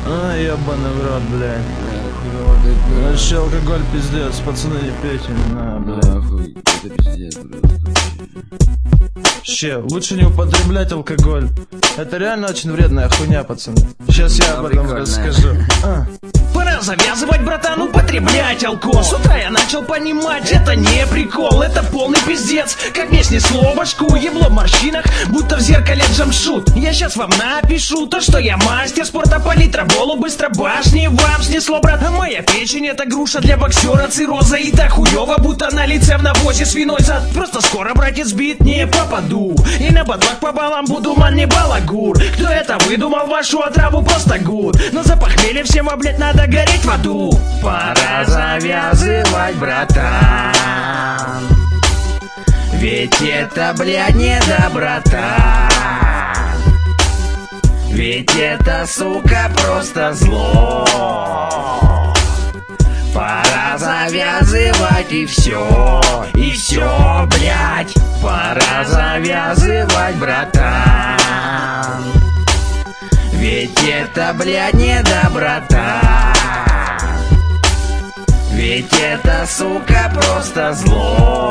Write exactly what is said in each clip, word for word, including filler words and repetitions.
А, ебаный в рот, блядь. Вообще алкоголь пиздец, пацаны, не пейте, на, блядь. Нахуй, это пиздец, просто. Вообще, лучше не употреблять алкоголь. Это реально очень вредная хуйня, пацаны. Сейчас я об этом расскажу. А. Пора завязывать, братан, употреблять алкоголь. С утра я начал понимать, это не прикол, это полный пиздец. Как мне снесло башку, ебло в морщинах, будто в зеркале джамшут. Я сейчас вам напишу то, что я мастер спорта по литроболу, быстро башни вам снесло, брат. А моя печень это груша для боксера, цирроза и так хуёво, будто на лице в навозе свиной зад. Просто скоро, братец, бит не попаду, и на бадлак по балам буду, ман, не балагур. Кто это выдумал вашу отраву, просто гуд. Но за похмелье всем, блять, надо гореть в аду. Пора завязывать, братан, ведь это, блядь, не доброта. Ведь это, сука, просто зло. Пора завязывать и все, и все, блядь. Пора завязывать, братан, ведь это, блядь, не доброта. Ведь это, сука, просто зло.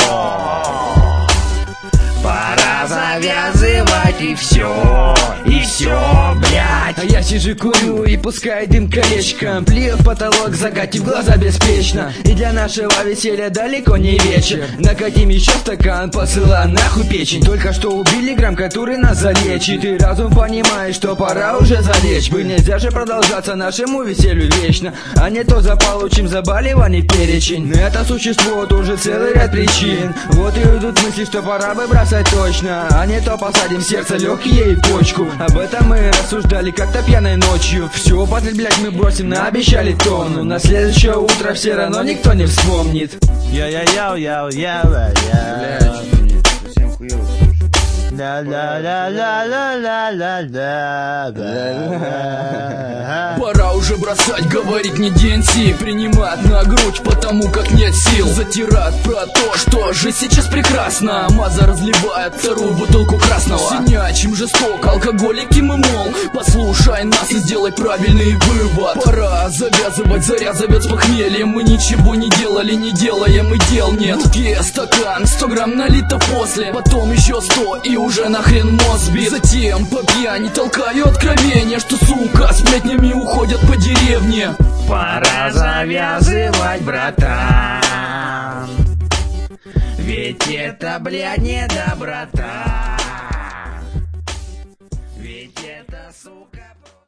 Пора завязывать и все, и все, блядь. А я сижу, курю и пускаю дым колечком, плюю в потолок, закатив глаза беспечно. И для нашего веселья далеко не вечер. Накатим еще стакан, посыла нахуй печень. Только что убили грамм, который нас залечит. И разум понимает, что пора уже залечь бы. Нельзя же продолжаться нашему веселью вечно, а не то заполучим заболеваний перечень. Это существует уже целый ряд причин. Вот и идут мысли, что пора бы бросать точно, а не то посадим в сердце легкие и почку. Об этом мы рассуждали как-то пьяной ночью. Все употреблять мы бросим, наобещали тонну. На следующее утро все равно никто не вспомнит. Я-я-я-я-я-я-я. Бля, что-то мне совсем хуёво. Пора уже бросать, говорить не ди эн си, принимать на грудь, потому как нет сил. Затирать про то, что жизнь сейчас прекрасна. Маза разливает вторую бутылку красного. Синячим жестоко, алкоголики мы, мол. Послушай нас и сделай правильный вывод. Пора завязывать, заря зовет с похмельем. Мы ничего не делали, не делаем и дел нет. В стакан, сто грамм налито после, потом еще сто и уже нахрен мозг бит. Затем по пьяни толкаю откровения, что, сука, сплетнями уходят по деревне. Пора завязывать, братан, ведь это, блядь, не доброта. Ведь это, сука.